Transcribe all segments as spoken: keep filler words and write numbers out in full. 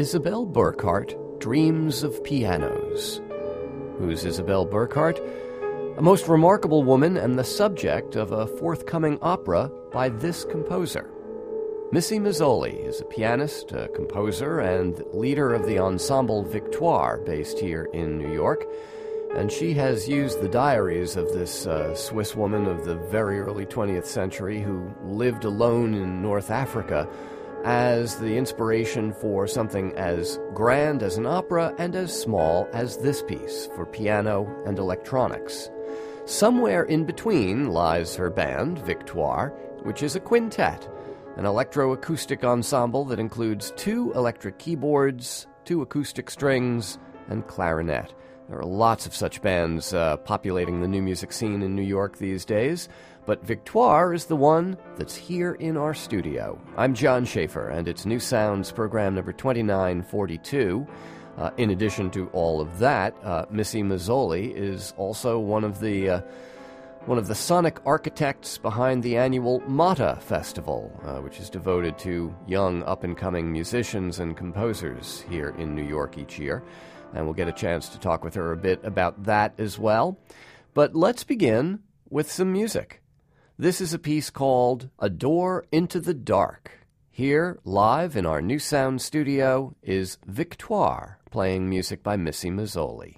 Isabelle Burkhart Dreams of Pianos. Who's Isabelle Burkhart? A most remarkable woman and the subject of a forthcoming opera by this composer. Missy Mazzoli is a pianist, a composer, and leader of the ensemble Victoire, based here in New York. And she has used the diaries of this uh, Swiss woman of the very early twentieth century who lived alone in North Africa as the inspiration for something as grand as an opera and as small as this piece for piano and electronics. Somewhere in between lies her band, Victoire, which is a quintet, an electroacoustic ensemble that includes two electric keyboards, two acoustic strings, and clarinet. There are lots of such bands uh, populating the new music scene in New York these days, but Victoire is the one that's here in our studio. I'm John Schaefer, and it's New Sounds program number twenty-nine forty-two. Uh, in addition to all of that, uh, Missy Mazzoli is also one of the uh, one of the sonic architects behind the annual MATA Festival, uh, which is devoted to young up-and-coming musicians and composers here in New York each year. And we'll get a chance to talk with her a bit about that as well. But let's begin with some music. This is a piece called A Door into the Dark. Here, live in our New Sound studio, is Victoire, playing music by Missy Mazzoli.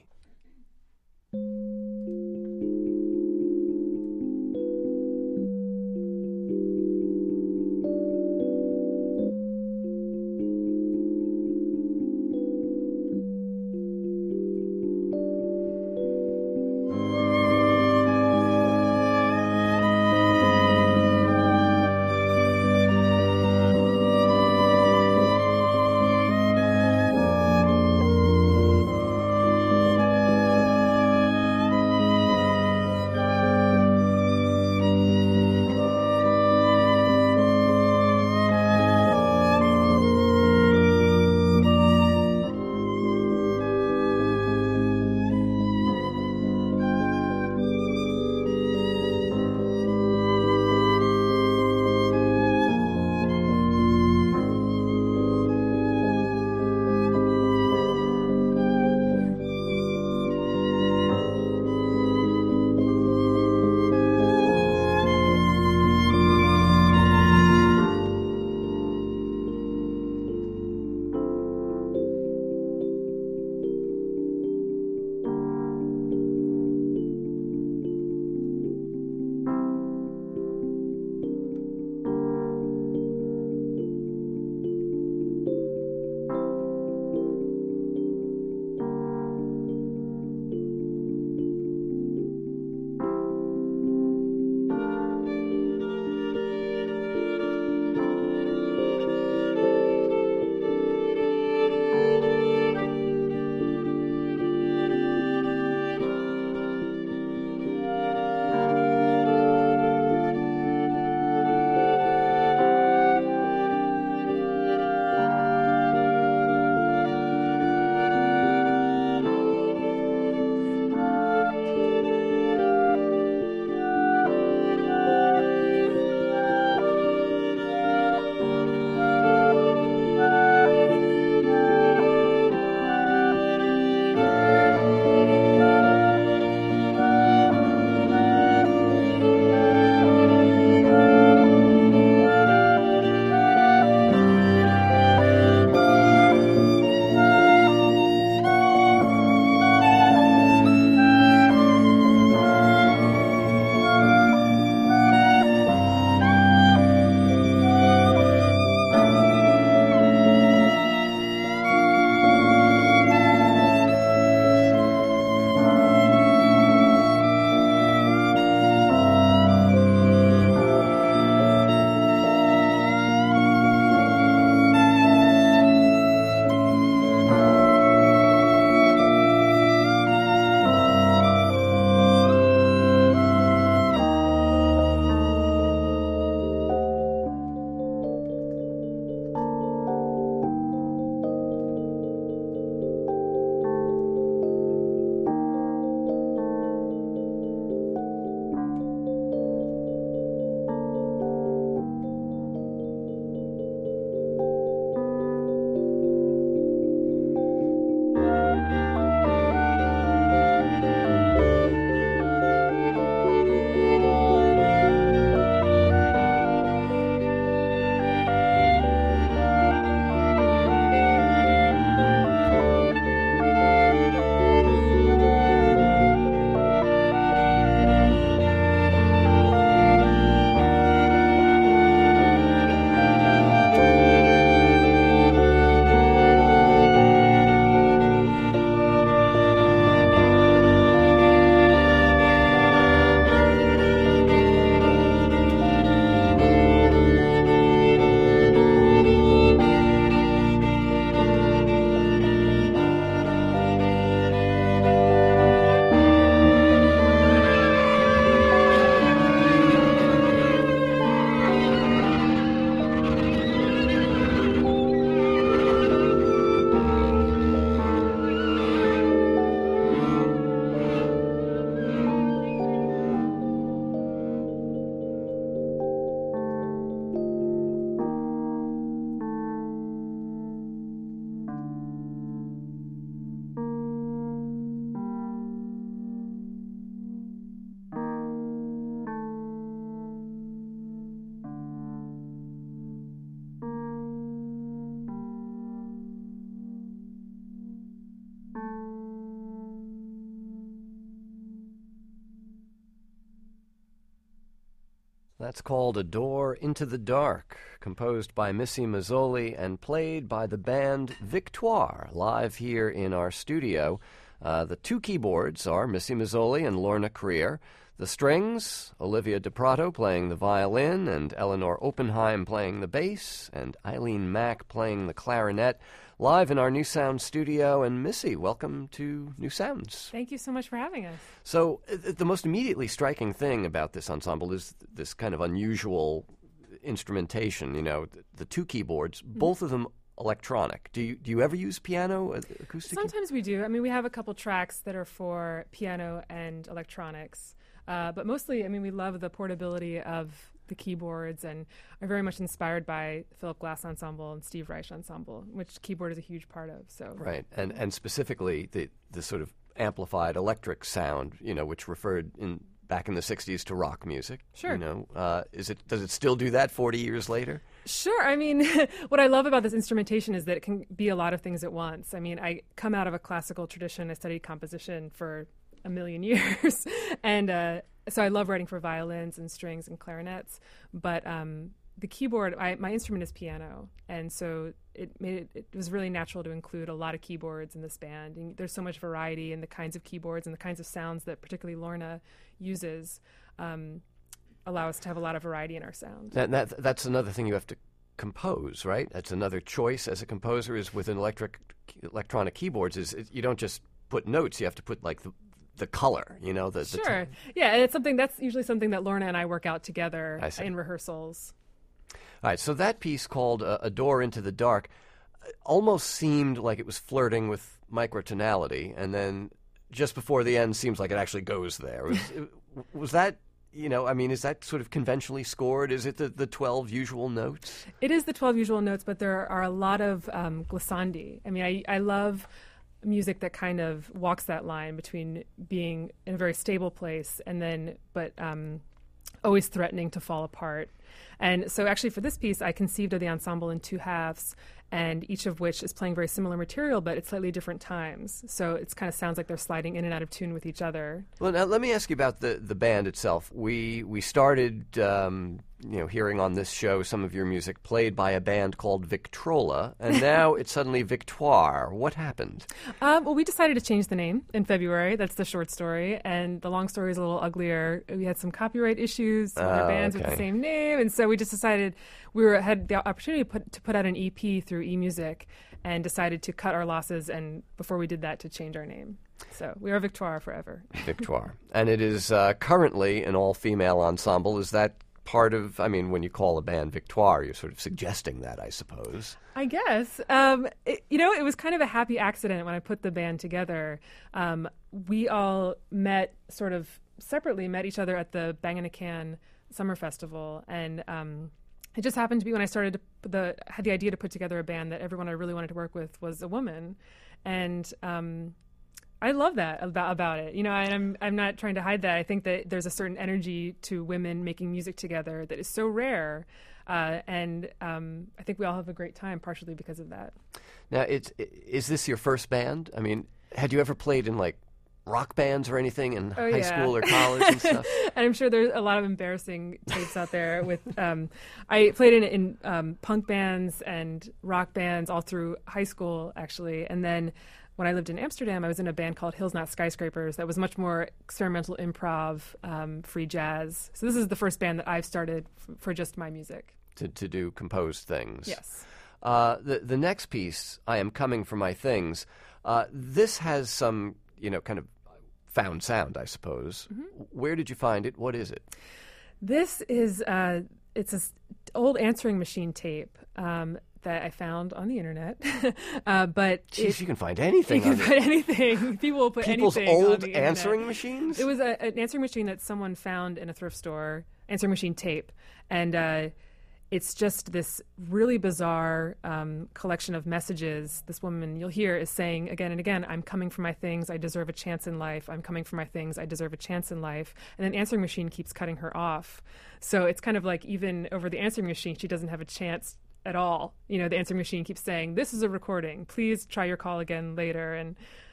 That's called A Door into the Dark, composed by Missy Mazzoli and played by the band Victoire, live here in our studio. Uh, the two keyboards are Missy Mazzoli and Lorna Creer. The strings, Olivia DePrato playing the violin and Eleanor Oppenheim playing the bass and Eileen Mack playing the clarinet, live in our New Sound studio. And Missy, welcome to New Sounds. Thank you so much for having us. So uh, the most immediately striking thing about this ensemble is this kind of unusual instrumentation, you know, the, the two keyboards, mm-hmm. both of them electronic. Do you do you ever use piano, acoustic? Sometimes we do. I mean, we have a couple tracks that are for piano and electronics. Uh, but mostly, I mean, we love the portability of the keyboards and are very much inspired by Philip Glass Ensemble and Steve Reich Ensemble, which keyboard is a huge part of. So right, and and specifically the the sort of amplified electric sound, you know, which referred in back in the sixties to rock music. Sure. You know, uh, is it does it still do that forty years later? Sure. I mean, what I love about this instrumentation is that it can be a lot of things at once. I mean, I come out of a classical tradition. I studied composition for a million years. and uh, so I love writing for violins and strings and clarinets. But um, the keyboard, I, my instrument is piano. And so it made it, it was really natural to include a lot of keyboards in this band. And there's so much variety in the kinds of keyboards and the kinds of sounds that particularly Lorna uses um, allow us to have a lot of variety in our sound. That, that, that's another thing you have to compose, right? That's another choice as a composer is with an electric electronic keyboards is it, you don't just put notes, you have to put like the the color, you know, the, the sure. T- yeah, and it's something that's usually something that Lorna and I work out together in rehearsals. All right, so that piece called uh, A Door into the Dark almost seemed like it was flirting with microtonality, and then just before the end seems like it actually goes there. Was, was that, you know, I mean, is that sort of conventionally scored? Is it the, the twelve usual notes? It is the twelve usual notes, but there are a lot of um, glissandi. I mean, I, I love music that kind of walks that line between being in a very stable place and then, but um, always threatening to fall apart. And so actually for this piece, I conceived of the ensemble in two halves, and each of which is playing very similar material, but at slightly different times. So it kind of sounds like they're sliding in and out of tune with each other. Well, now let me ask you about the, the band itself. We we started, um, you know, hearing on this show some of your music played by a band called Victrola, and now it's suddenly Victoire. What happened? Um, well, we decided to change the name in February. That's the short story, and the long story is a little uglier. We had some copyright issues with our uh, bands okay. with the same name, and so we just decided we were had the opportunity to put, to put out an E P through eMusic, and decided to cut our losses, and before we did that, to change our name. So we are Victoire forever. Victoire. And it is uh, currently an all-female ensemble. Is that part of, I mean, when you call a band Victoire, you're sort of suggesting that, I suppose. I guess. Um, it, you know, it was kind of a happy accident when I put the band together. Um, we all met sort of separately, met each other at the Bang in a Can Summer Festival, and um, it just happened to be when I started to, the had the idea to put together a band that everyone I really wanted to work with was a woman, and um, I love that about about it. You know, and I'm I'm not trying to hide that. I think that there's a certain energy to women making music together that is so rare, uh, and um, I think we all have a great time, partially because of that. Now, it's is this your first band? I mean, had you ever played in like rock bands or anything in oh, high yeah. school or college and stuff? And I'm sure there's a lot of embarrassing tapes out there with, um, I played in, in um, punk bands and rock bands all through high school, actually. And then when I lived in Amsterdam, I was in a band called Hills Not Skyscrapers that was much more experimental improv, um, free jazz. So this is the first band that I've started f- for just my music. To, to do composed things. Yes. Uh, the, the next piece, I Am Coming for My Things, uh, this has some, you know, kind of found sound, I suppose. Mm-hmm. Where did you find it? What is it? This is uh, it's an old answering machine tape um, that I found on the internet. uh, but Jeez, it, you can find anything. You on can find anything. People will put People's anything old on the internet. answering machines? It was a, an answering machine that someone found in a thrift store, answering machine tape, and uh, it's just this really bizarre um, collection of messages. This woman you'll hear is saying again and again, I'm coming for my things, I deserve a chance in life. I'm coming for my things, I deserve a chance in life. And then answering machine keeps cutting her off. So it's kind of like even over the answering machine, she doesn't have a chance at all. You know, the answering machine keeps saying, this is a recording. Please try your call again later. And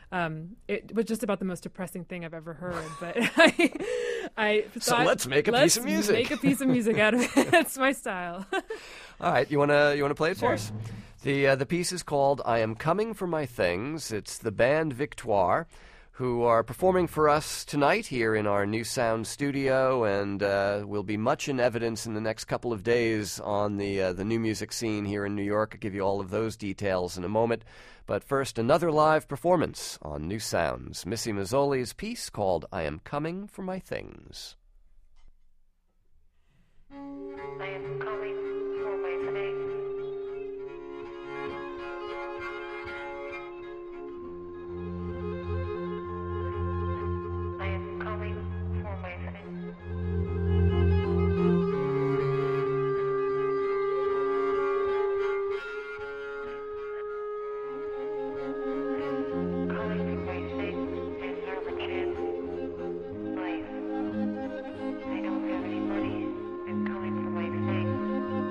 Um, it was just about the most depressing thing I've ever heard. But I, I so thought, let's make a let's piece of music. Make a piece of music out of it. That's my style. All right, you wanna you wanna play it Sure. for us? The uh, the piece is called "I Am Coming for My Things." It's the band Victoire, who are performing for us tonight here in our New Sound studio, and uh, will be much in evidence in the next couple of days on the uh, the new music scene here in New York. I'll give you all of those details in a moment. But first, another live performance on New Sounds. Missy Mazzoli's piece called "I Am Coming for My Things." I am coming for my things. I am coming for my things. Coming for my things is servitude, life. I don't have any money. I'm coming for my things.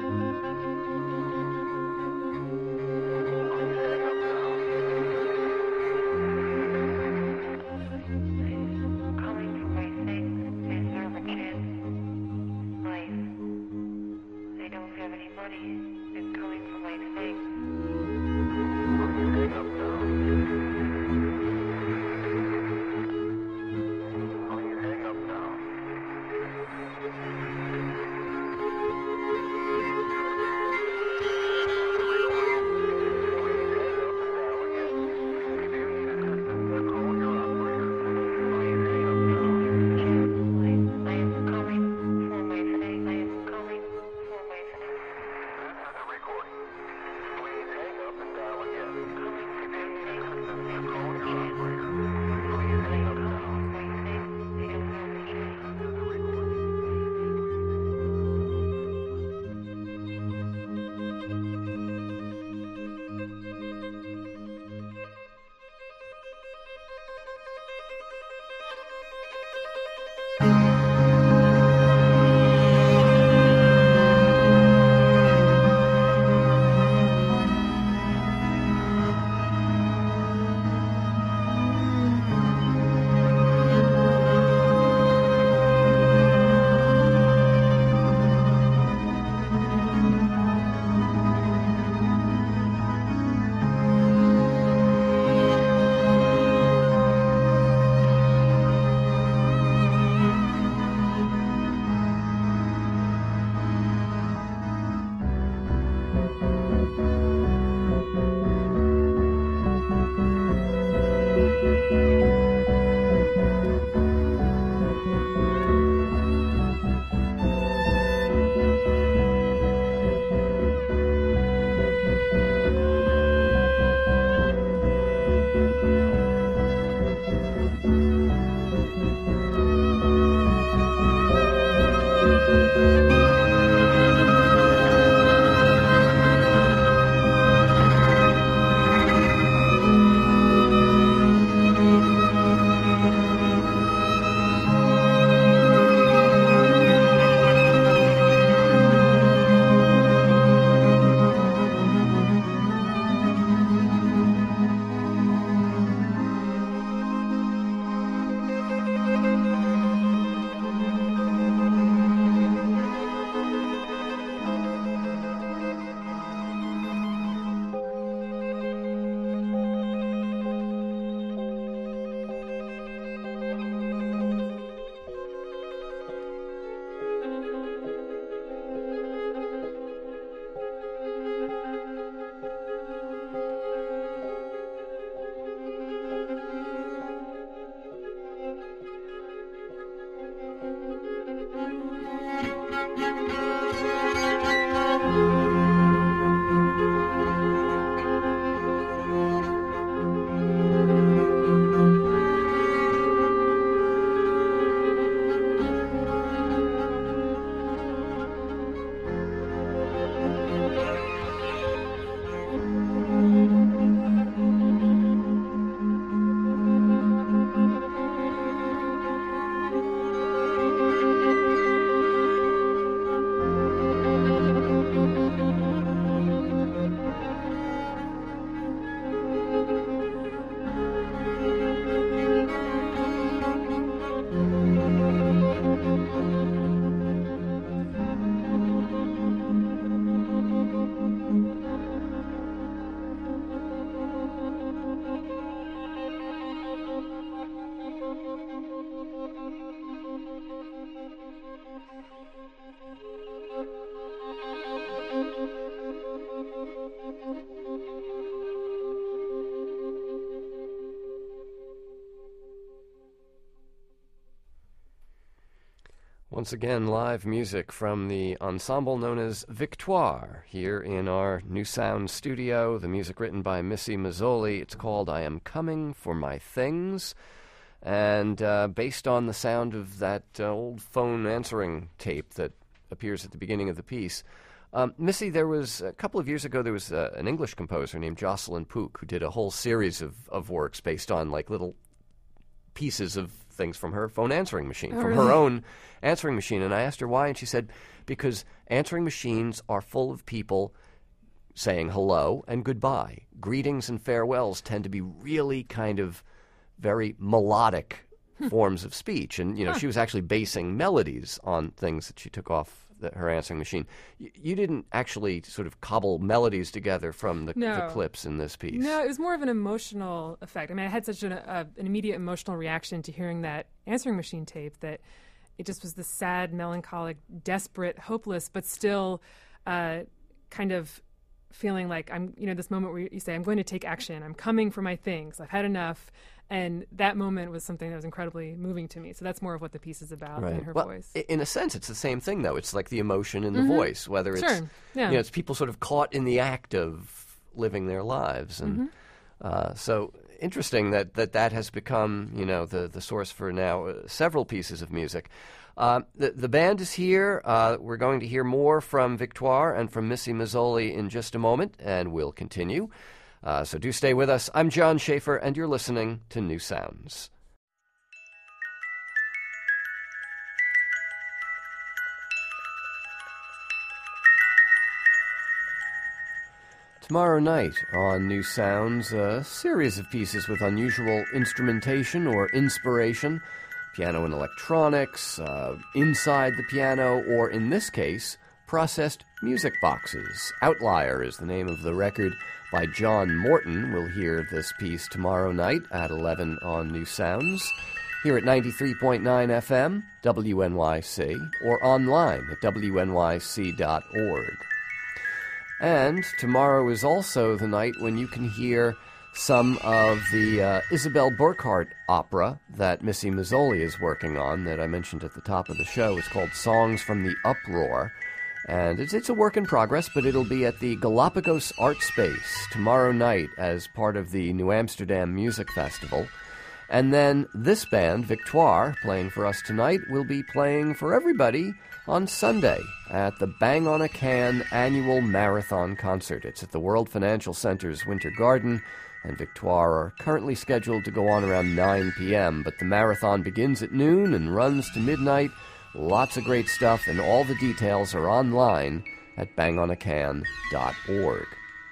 Once again, live music from the ensemble known as Victoire here in our New Sound studio. The music written by Missy Mazzoli. It's called I Am Coming for My Things, and uh, based on the sound of that uh, old phone answering tape that appears at the beginning of the piece. Um, Missy, there was, a couple of years ago, there was uh, an English composer named Jocelyn Pook who did a whole series of, of works based on like little pieces of things from her phone answering machine, oh, from really? her own answering machine. And I asked her why, and she said, because answering machines are full of people saying hello and goodbye. Greetings and farewells tend to be really kind of very melodic forms of speech. And, you know, Huh. she was actually basing melodies on things that she took off the, her answering machine. Y- you didn't actually sort of cobble melodies together from the, No. the clips in this piece. No, it was more of an emotional effect. I mean, I had such an, uh, an immediate emotional reaction to hearing that answering machine tape that it just was this sad, melancholic, desperate, hopeless, but still uh, kind of feeling like I'm, you know, this moment where you say, I'm going to take action. I'm coming for my things. I've had enough. And that moment was something that was incredibly moving to me. So that's more of what the piece is about in her well, voice. i- In a sense, it's the same thing, though. It's like the emotion in the voice, whether it's, Sure, yeah. you know, it's people sort of caught in the act of living their lives. And Mm-hmm. uh, so interesting that, that that has become, you know, the, the source for now uh, several pieces of music. Uh, the, the band is here. Uh, we're going to hear more from Victoire and from Missy Mazzoli in just a moment, and we'll continue. Uh, so do stay with us. I'm John Schaefer, and you're listening to New Sounds. Tomorrow night on New Sounds, a series of pieces with unusual instrumentation or inspiration, piano and electronics, uh, inside the piano, or in this case, processed music boxes. Outlier is the name of the record by John Morton. We'll hear this piece tomorrow night at eleven on New Sounds, here at ninety-three point nine F M, W N Y C, or online at W N Y C dot org. And tomorrow is also the night when you can hear some of the uh, Isabel Burkhart opera that Missy Mazzoli is working on that I mentioned at the top of the show. It's called Songs from the Uproar. And it's, it's a work in progress, but it'll be at the Galapagos Art Space tomorrow night as part of the New Amsterdam Music Festival. And then this band, Victoire, playing for us tonight, will be playing for everybody on Sunday at the Bang on a Can annual marathon concert. It's at the World Financial Center's Winter Garden, and Victoire are currently scheduled to go on around nine p.m., but the marathon begins at noon and runs to midnight. Lots of great stuff, and all the details are online at bang on a can dot org.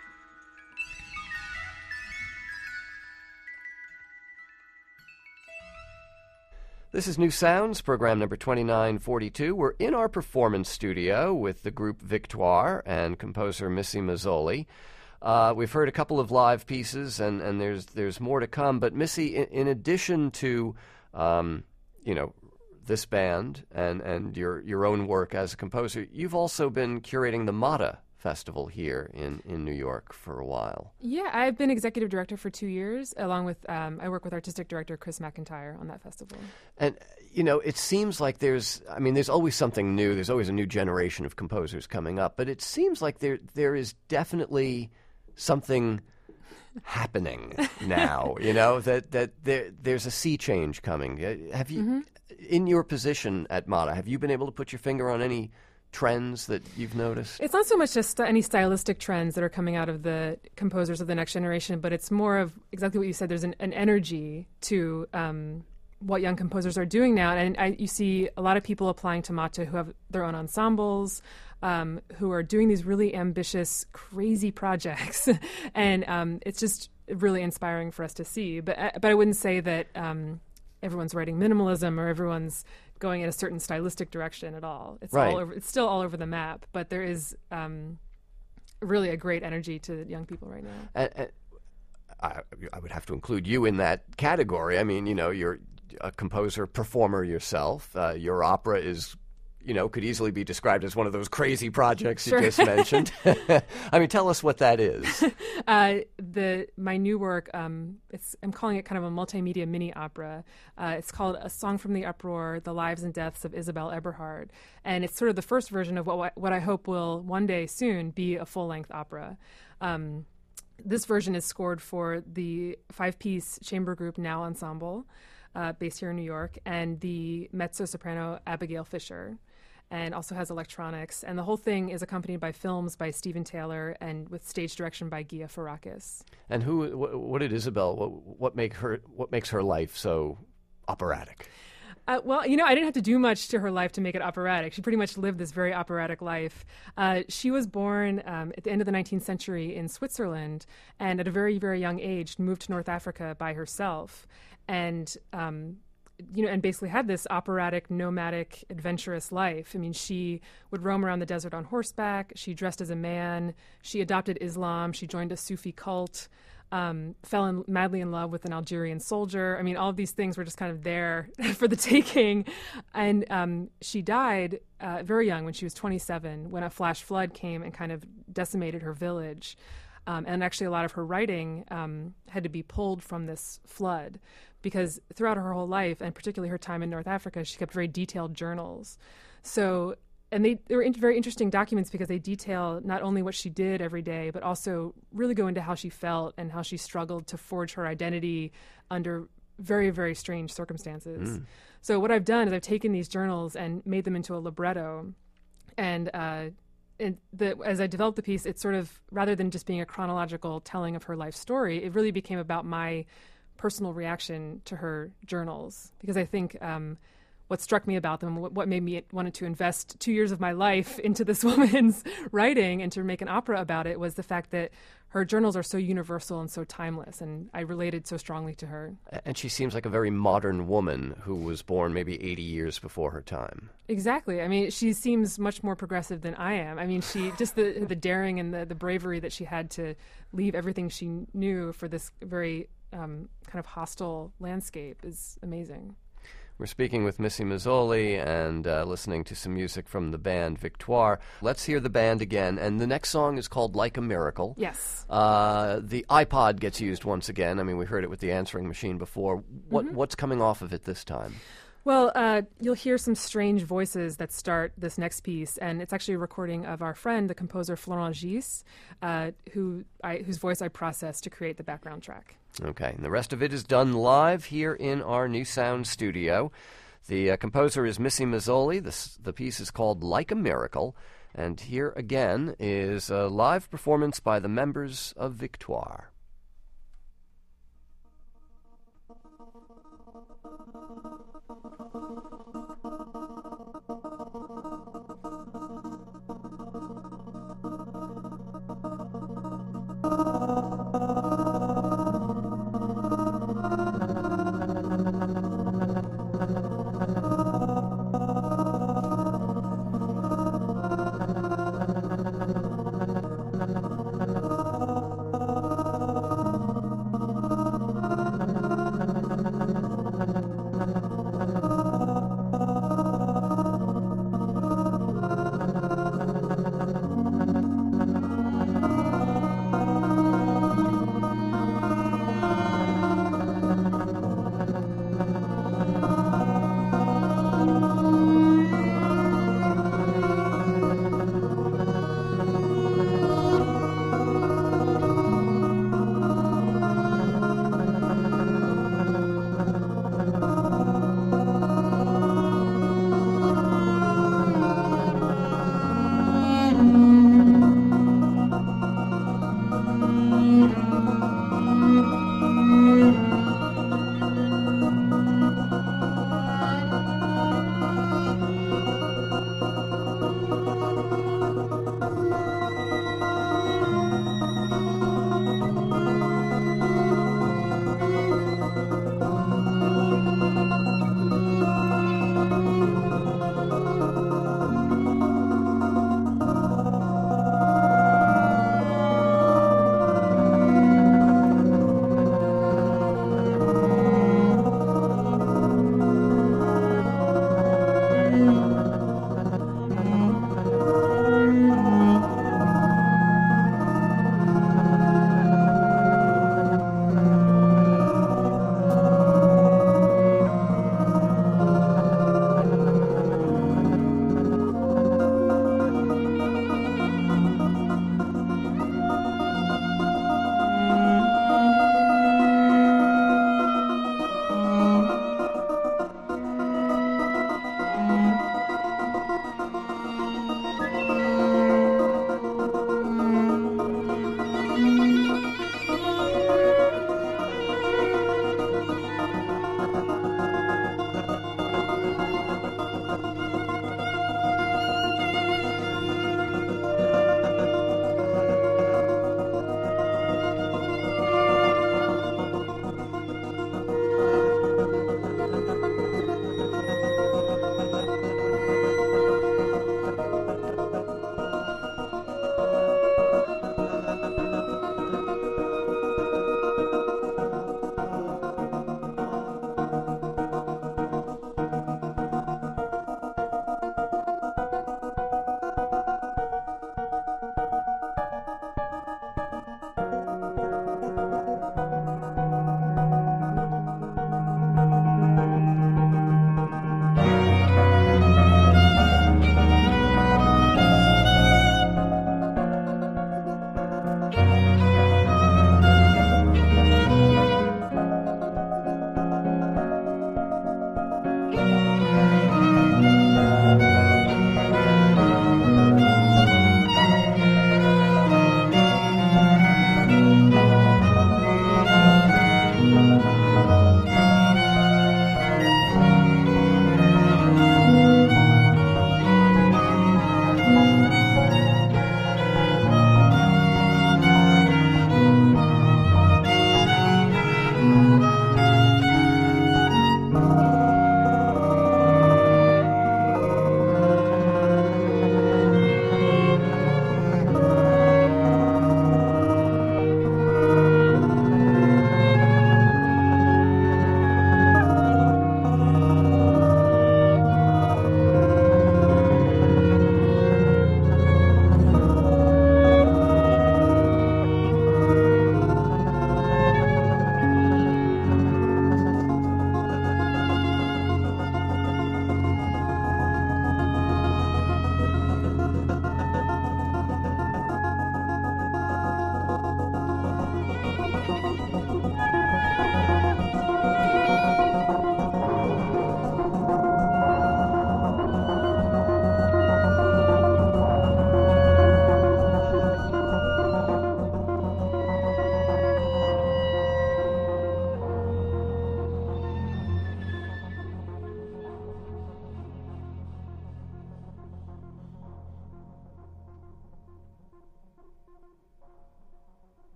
This is New Sounds, program number twenty-nine forty-two. We're in our performance studio with the group Victoire and composer Missy Mazzoli. Uh, we've heard a couple of live pieces, and, and there's there's more to come. But Missy, in, in addition to, um, you know, this band and, and your your own work as a composer, you've also been curating the MATA Festival here in, in New York for a while. Yeah, I've been executive director for two years, along with, um, I work with artistic director Chris McIntyre on that festival. And, you know, it seems like there's, I mean, there's always something new. There's always a new generation of composers coming up. But it seems like there there is definitely something happening now, you know, that, that there there's a sea change coming. Uh, Have you, mm-hmm. in your position at MATA, have you been able to put your finger on any trends that you've noticed? It's not so much just any stylistic trends that are coming out of the composers of the next generation, but it's more of exactly what you said. There's an, an energy to um, what young composers are doing now. And I, you see a lot of people applying to MATA who have their own ensembles, um, who are doing these really ambitious, crazy projects. and um, it's just really inspiring for us to see. But, but I wouldn't say that um, everyone's writing minimalism or everyone's going in a certain stylistic direction at all. It's right. all over. It's still all over the map, but there is um, really a great energy to young people right now. And, and I, I would have to include you in that category. I mean, you know, you're a composer, performer yourself. Uh, your opera is, you know, could easily be described as one of those crazy projects Sure. you just mentioned. I mean, tell us what that is. Uh, the my new work, um, it's I'm calling it kind of a multimedia mini opera. Uh, it's called A Song from the Uproar: The Lives and Deaths of Isabel Eberhard, and it's sort of the first version of what what I hope will one day soon be a full length opera. Um, this version is scored for the five piece chamber group Now Ensemble, uh, based here in New York, and the mezzo soprano Abigail Fisher, and also has electronics. And the whole thing is accompanied by films by Stephen Taylor and with stage direction by Gia Farakis. And who? What, what did Isabel? What, what make her? What makes her life so operatic? Uh, well, you know, I didn't have to do much to her life to make it operatic. She pretty much lived this very operatic life. Uh, she was born um, at the end of the nineteenth century in Switzerland, and at a very, very young age moved to North Africa by herself. And um, you know, and basically had this operatic, nomadic, adventurous life. I mean, she would roam around the desert on horseback. She dressed as a man. She adopted Islam. She joined a Sufi cult. Um, fell in, madly in love with an Algerian soldier. I mean, all of these things were just kind of there for the taking. And um, she died uh, very young, when she was twenty-seven, when a flash flood came and kind of decimated her village. Um, and actually, a lot of her writing um, had to be pulled from this flood, because throughout her whole life, and particularly her time in North Africa, she kept very detailed journals. So, and they, they were in, very interesting documents, because they detail not only what she did every day, but also really go into how she felt and how she struggled to forge her identity under very, very strange circumstances. Mm. So what I've done is I've taken these journals and made them into a libretto. And uh, And the, as I developed the piece, it's sort of, rather than just being a chronological telling of her life story, it really became about my personal reaction to her journals. Because I think um, what struck me about them, what, what made me wanted to invest two years of my life into this woman's writing and to make an opera about it, was the fact that her journals are so universal and so timeless, and I related so strongly to her. And she seems like a very modern woman who was born maybe eighty years before her time. Exactly. I mean, she seems much more progressive than I am. I mean, she just the the daring and the, the bravery that she had to leave everything she knew for this very um, kind of hostile landscape is amazing. We're speaking with Missy Mazzoli and uh, listening to some music from the band Victoire. Let's hear the band again. And the next song is called Like a Miracle. Yes. Uh, the iPod gets used once again. I mean, we heard it with the answering machine before. What mm-hmm. What's coming off of it this time? Well, uh, you'll hear some strange voices that start this next piece, and it's actually a recording of our friend, the composer Florent Gis, uh, who I, whose voice I processed to create the background track. Okay, and the rest of it is done live here in our New Sound studio. The uh, composer is Missy Mazzoli. The, the piece is called Like a Miracle, and here again is a live performance by the members of Victoire.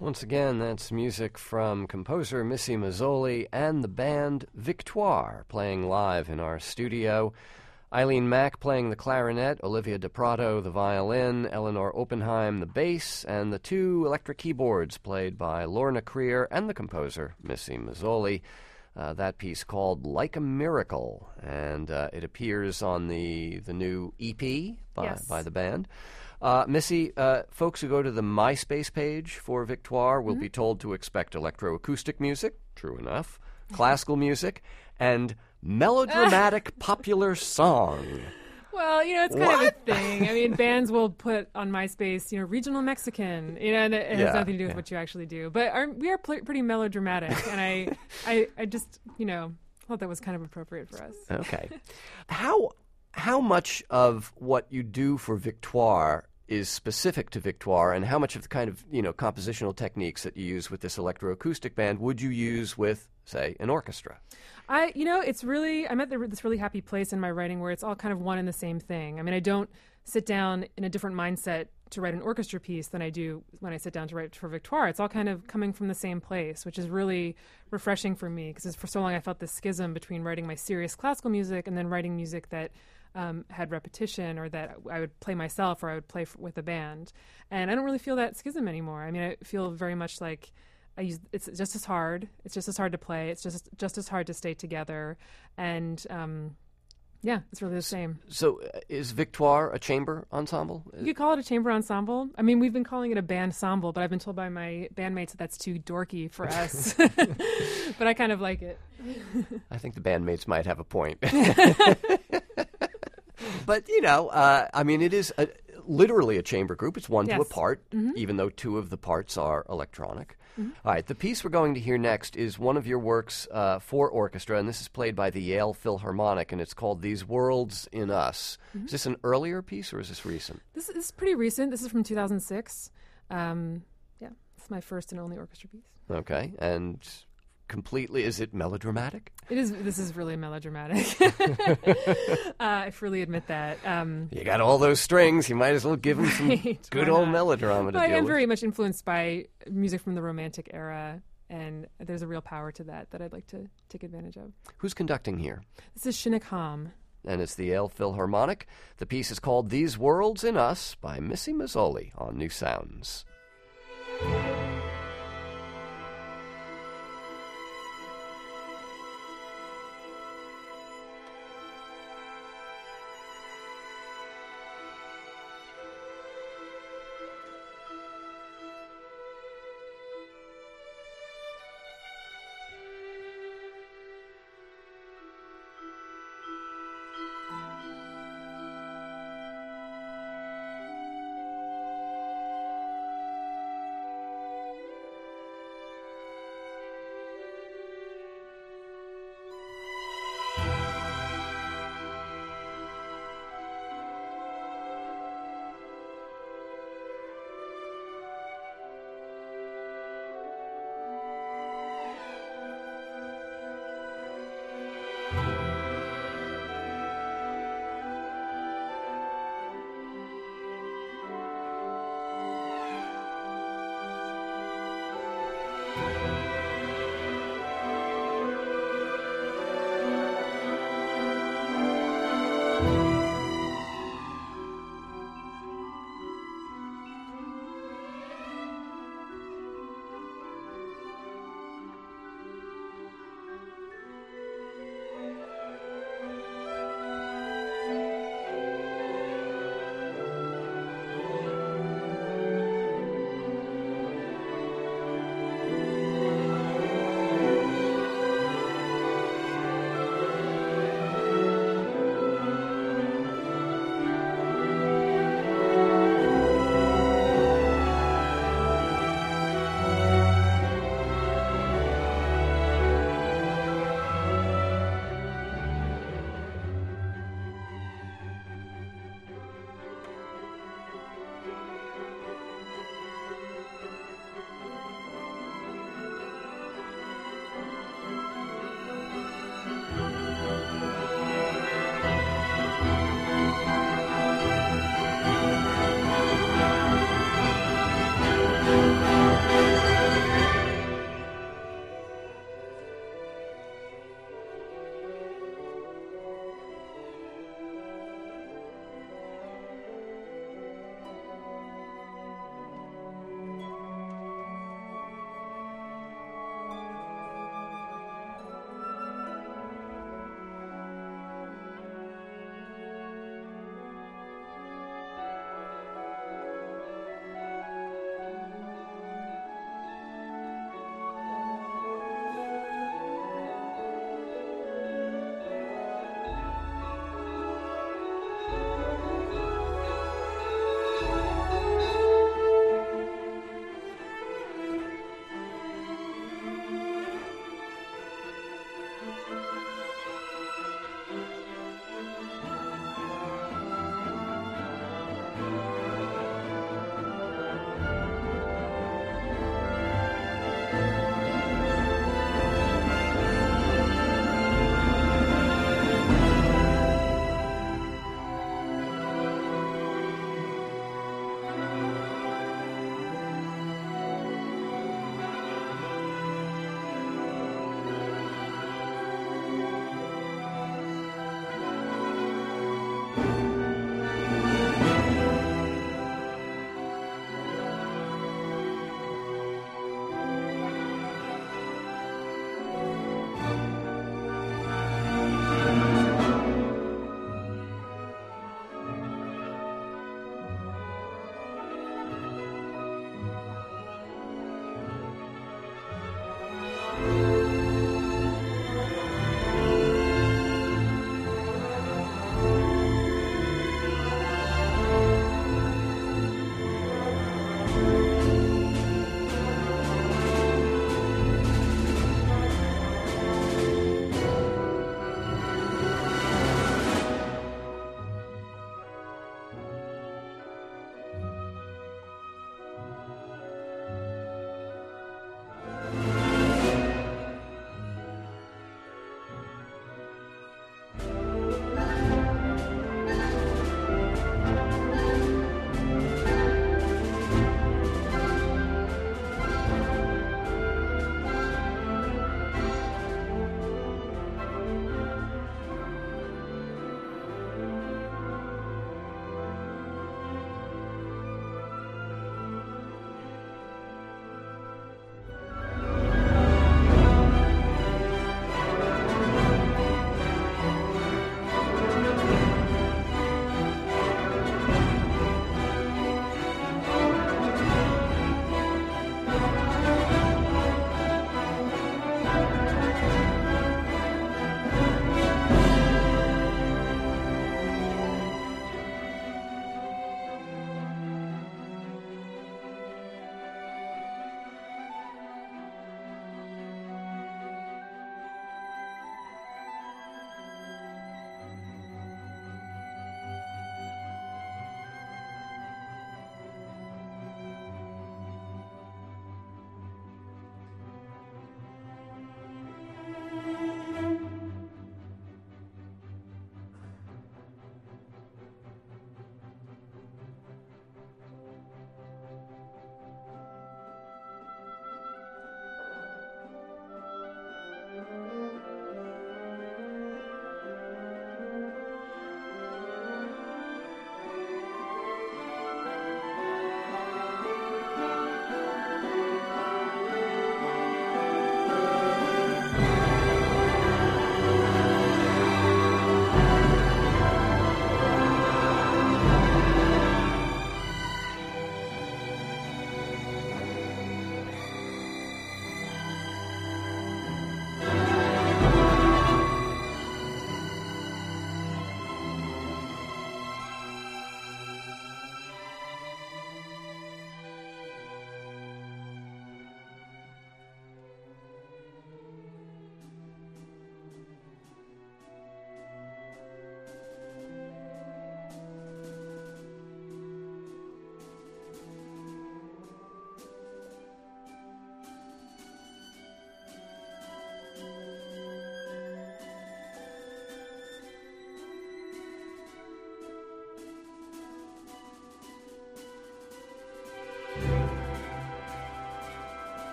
Once again, that's music from composer Missy Mazzoli and the band Victoire, playing live in our studio. Eileen Mack playing the clarinet, Olivia DePrato the violin, Eleanor Oppenheim the bass, and the two electric keyboards played by Lorna Creer and the composer Missy Mazzoli. Uh, that piece called Like a Miracle, and uh, it appears on the, the new E P by, Yes. by the band. Uh, Missy, uh, folks who go to the MySpace page for Victoire will Mm-hmm. be told to expect electroacoustic music, true enough, classical music, and melodramatic popular song. Well, you know, it's kind What? of a thing. I mean, bands will put on MySpace, you know, regional Mexican, you know, and it has Yeah, nothing to do with yeah. what you actually do. But our, we are pl- pretty melodramatic, and I, I, I just, you know, thought that was kind of appropriate for us. Okay. How how much of what you do for Victoire is specific to Victoire, and how much of the kind of, you know, compositional techniques that you use with this electroacoustic band would you use with, say, an orchestra? I, you know, it's really, I'm at the, this really happy place in my writing where it's all kind of one and the same thing. I mean, I don't sit down in a different mindset to write an orchestra piece than I do when I sit down to write for Victoire. It's all kind of coming from the same place, which is really refreshing for me because for so long I felt this schism between writing my serious classical music and then writing music that um, had repetition or that I would play myself or I would play f- with a band. And I don't really feel that schism anymore. I mean, I feel very much like I use it's just as hard. It's just as hard to play. It's just just as hard to stay together, and um, yeah, it's really the same. So uh, is Victoire a chamber ensemble? You could call it a chamber ensemble. I mean, we've been calling it a band ensemble, but I've been told by my bandmates that that's too dorky for us. But I kind of like it. I think the bandmates might have a point. But, you know, uh, I mean, it is a, literally a chamber group. It's one to a Yes. part, Mhm. even though two of the parts are electronic. Mhm. All right, the piece we're going to hear next is one of your works uh, for orchestra, and this is played by the Yale Philharmonic, and it's called These Worlds in Us. Mhm. Is this an earlier piece, or is this recent? This is pretty recent. This is from two thousand six. Um, yeah, it's my first and only orchestra piece. Okay, and completely, is it melodramatic? It is. This is really melodramatic. uh, I freely admit that. Um, You got all those strings, you might as well give them some Right, good why old not? melodrama to But I deal am with. very much influenced by music from the Romantic era, and there's a real power to that that I'd like to take advantage of. Who's conducting here? This is Shinnik Ham. And it's the Yale Philharmonic. The piece is called These Worlds in Us by Missy Mazzoli on New Sounds.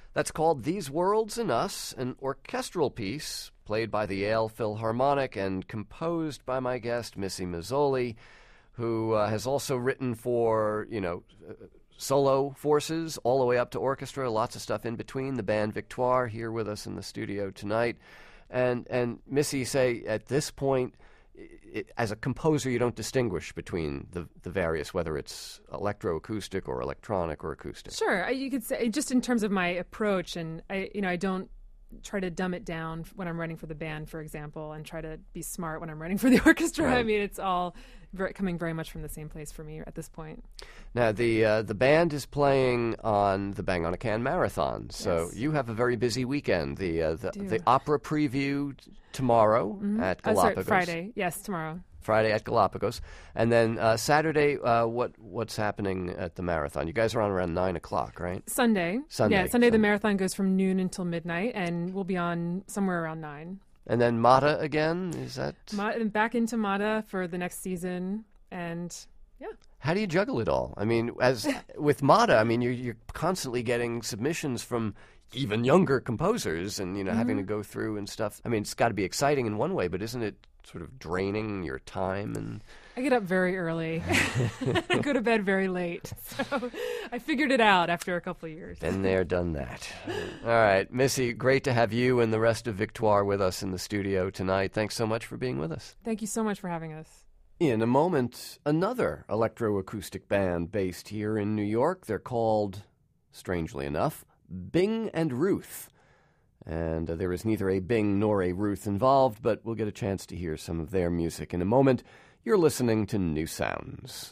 That's called These Worlds and Us, an orchestral piece played by the Yale Philharmonic and composed by my guest, Missy Mazzoli, who uh, has also written for, you know, uh, solo forces all the way up to orchestra, lots of stuff in between. The band Victoire here with us in the studio tonight. And, and Missy, say, at this point, it, as a composer, you don't distinguish between the, the various, whether it's electroacoustic or electronic or acoustic. Sure, I- you could say just in terms of my approach, and I, you know, I don't try to dumb it down when I'm writing for the band, for example, and try to be smart when I'm writing for the orchestra. Right. I mean, it's all very, coming very much from the same place for me at this point. Now, the uh, the band is playing on the Bang on a Can Marathon, so Yes. you have a very busy weekend. The uh, the, do. the opera preview t- tomorrow at Oh, sorry, Galapagos. Friday. Yes, tomorrow. Friday at Galapagos, and then uh, Saturday. Uh, what what's happening at the marathon? You guys are on around nine o'clock, right? Sunday. Sunday, Yeah, Sunday the Sunday. marathon goes from noon until midnight, and we'll be on somewhere around nine. And then Mata again. Is that Ma- and back into Mata for the next season, and yeah. how do you juggle it all? I mean, as with Mata, I mean, you're you're constantly getting submissions from even younger composers, and you know, having to go through and stuff. I mean, it's got to be exciting in one way, but isn't it sort of draining your time? And I get up very early. I go to bed very late. So I figured it out after a couple of years. been there, done that. All right, Missy, great to have you and the rest of Victoire with us in the studio tonight. Thanks so much for being with us. Thank you so much for having us. In a moment, another electroacoustic band based here in New York. They're called, strangely enough, Bing and Ruth. And uh, there is neither a Bing nor a Ruth involved, but we'll get a chance to hear some of their music in a moment. You're listening to New Sounds.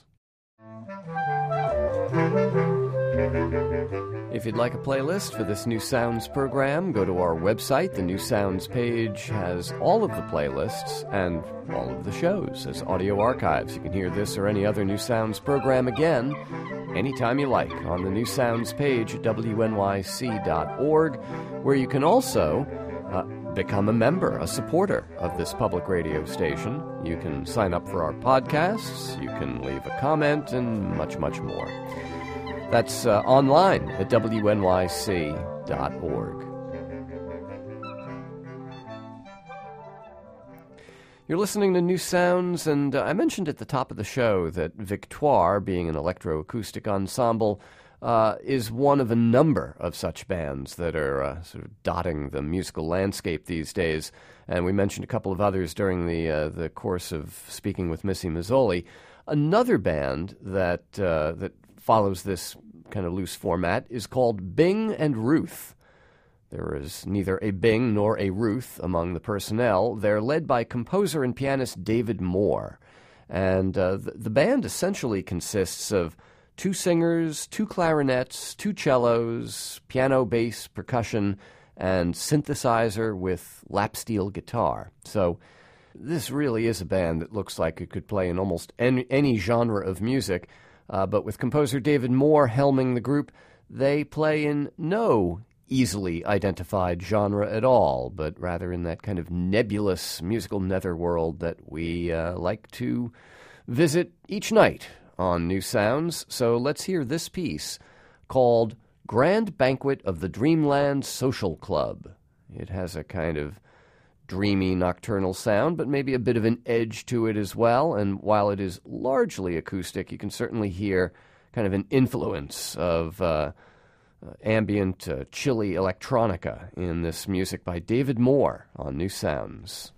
If you'd like a playlist for this New Sounds program, go to our website. The New Sounds page has all of the playlists and all of the shows as audio archives. You can hear this or any other New Sounds program again anytime you like on the New Sounds page at W N Y C dot org, where you can also uh, become a member, a supporter of this public radio station. You can sign up for our podcasts, you can leave a comment, and much, much more. That's uh, online at W N Y C dot org. You're listening to New Sounds, and uh, I mentioned at the top of the show that Victoire, being an electroacoustic ensemble, uh, is one of a number of such bands that are uh, sort of dotting the musical landscape these days. And we mentioned a couple of others during the uh, the course of speaking with Missy Mazzoli. Another band that uh, that follows this kind of loose format is called Bing and Ruth. There is neither a Bing nor a Ruth among the personnel. They're led by composer and pianist David Moore. And uh, the, the band essentially consists of two singers, two clarinets, two cellos, piano, bass, percussion, and synthesizer with lap steel guitar. So this really is a band that looks like it could play in almost any, any genre of music. Uh, but with composer David Moore helming the group, they play in no easily identified genre at all, but rather in that kind of nebulous musical netherworld that we uh, like to visit each night on New Sounds. So let's hear this piece called Grand Banquet of the Dreamland Social Club. It has a kind of dreamy nocturnal sound, but maybe a bit of an edge to it as well. And while it is largely acoustic, you can certainly hear kind of an influence of uh, uh, ambient, uh, chilly electronica in this music by David Moore on New Sounds.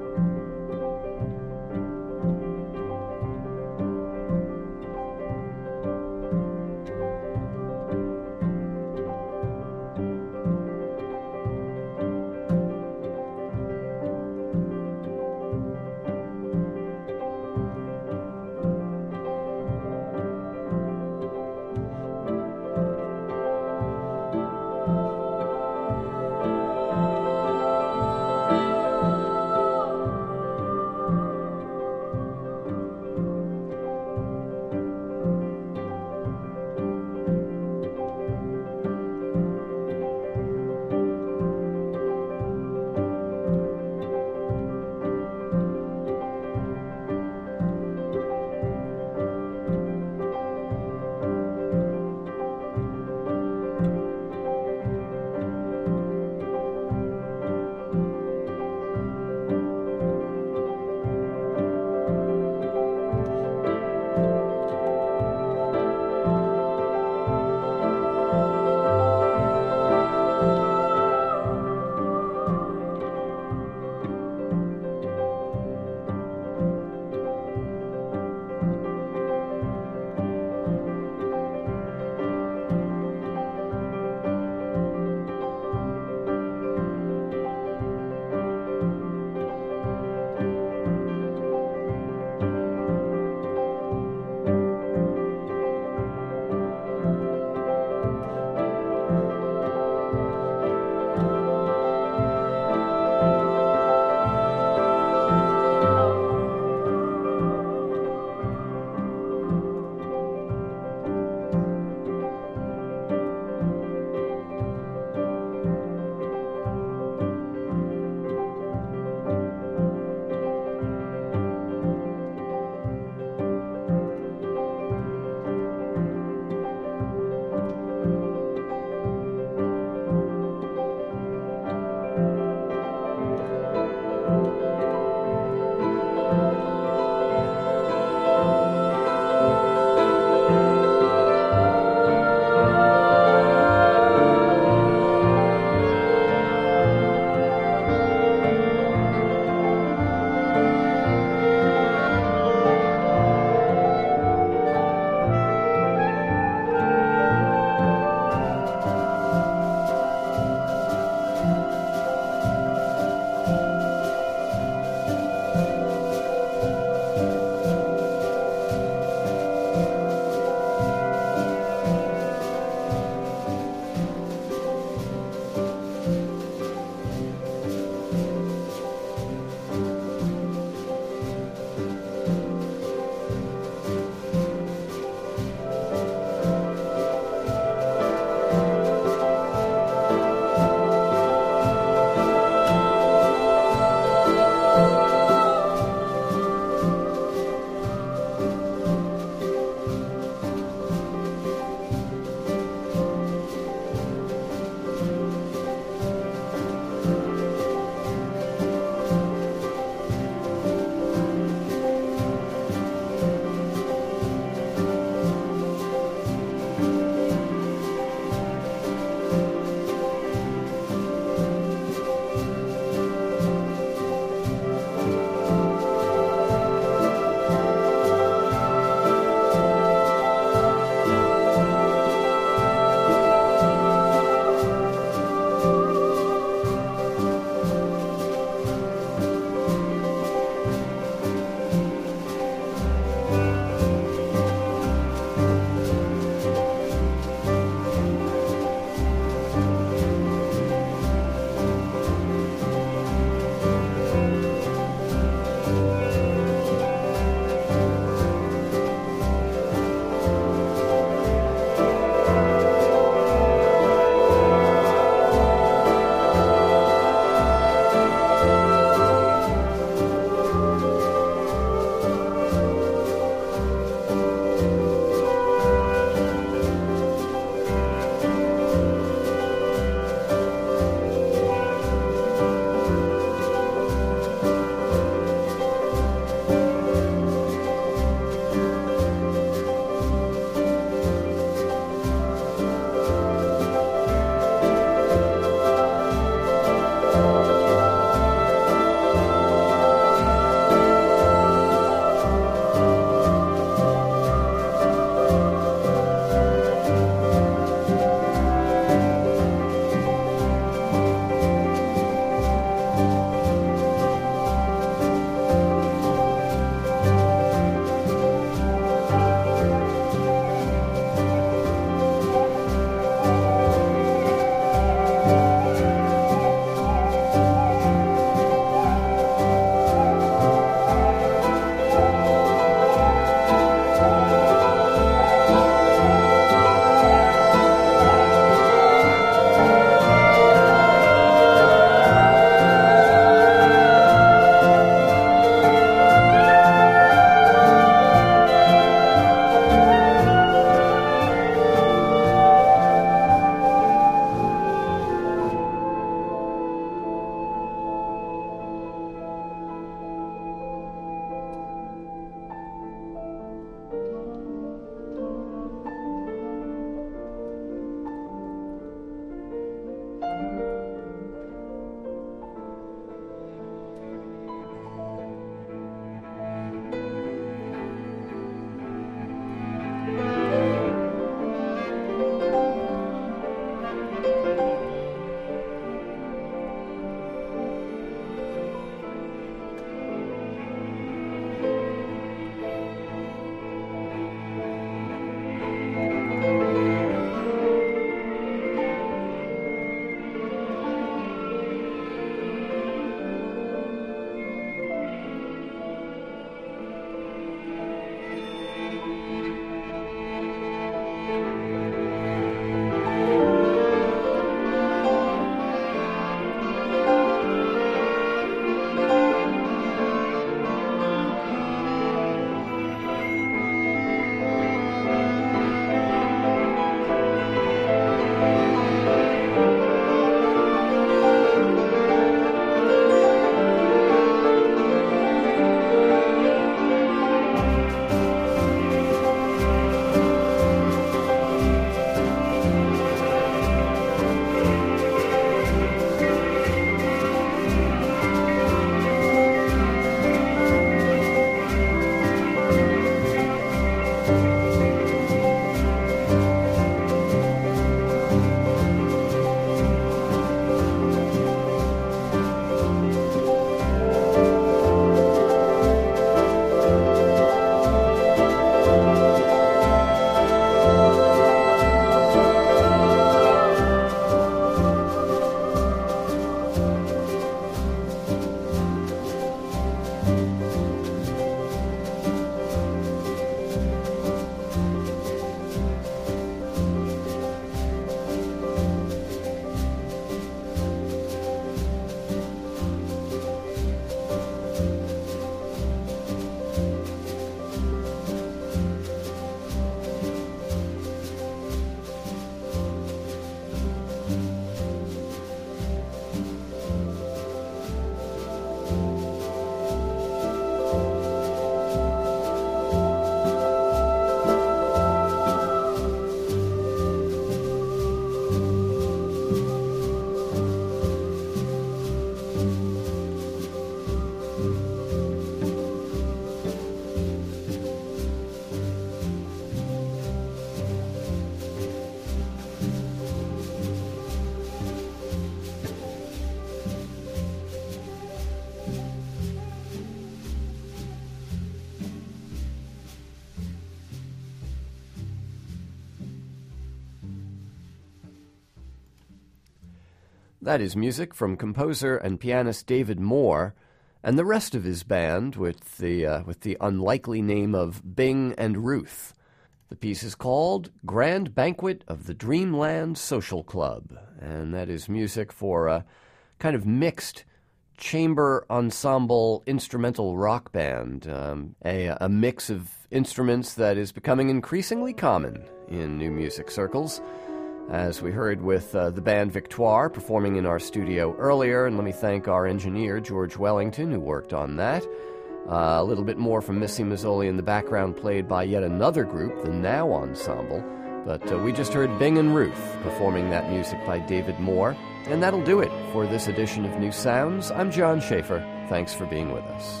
That is music from composer and pianist David Moore and the rest of his band with the uh, with the unlikely name of Bing and Ruth. The piece is called Grand Banquet of the Dreamland Social Club, and that is music for a kind of mixed chamber ensemble instrumental rock band, um, a, a mix of instruments that is becoming increasingly common in new music circles. As we heard with uh, the band Victoire performing in our studio earlier, and let me thank our engineer, George Wellington, who worked on that. Uh, a little bit more from Missy Mazzoli in the background, played by yet another group, the Now Ensemble. But uh, we just heard Bing and Ruth performing that music by David Moore. And that'll do it for this edition of New Sounds. I'm John Schaefer. Thanks for being with us.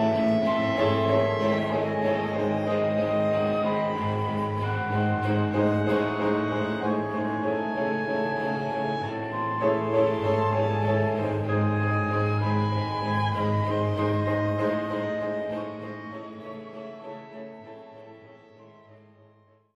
Thank you.